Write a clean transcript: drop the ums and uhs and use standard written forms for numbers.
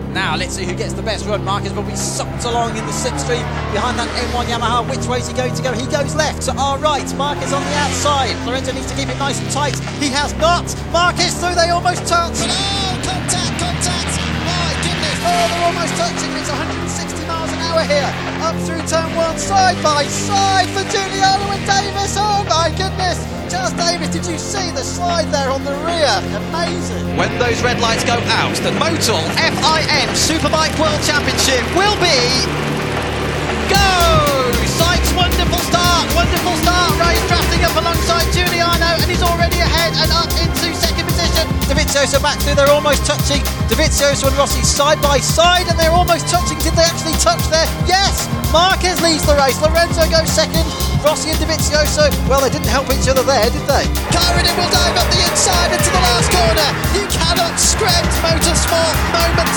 Now let's see who gets the best run. Marquez will be sucked along in the slipstream behind that M1 Yamaha. Which way is he going to go? He goes left to our right. Marquez on the outside. Lorenzo needs to keep it nice and tight. He has not. Marquez through, they almost touch. Oh, contact! My goodness! Oh, they're almost touching. It's 160 miles an hour here. Up through turn one, side by side for Giuliano and Davis. Oh my goodness! Charles Davis, did you see the slide there on the rear? Amazing. When those red lights go out, the Motul FIM Superbike World Championship will be go! Sykes, wonderful start. Ray's drafting up alongside Giuliano and he's already ahead and up into second position. Dovizioso back through, they're almost touching. Dovizioso and Rossi side by side and they're almost touching. Did they actually touch there? Yes! Marquez leads the race. Lorenzo goes second. Rossi and Dovizioso, well, they didn't help each other there, did they? Kyrian will dive up the inside into the last corner. You cannot script motorsport moments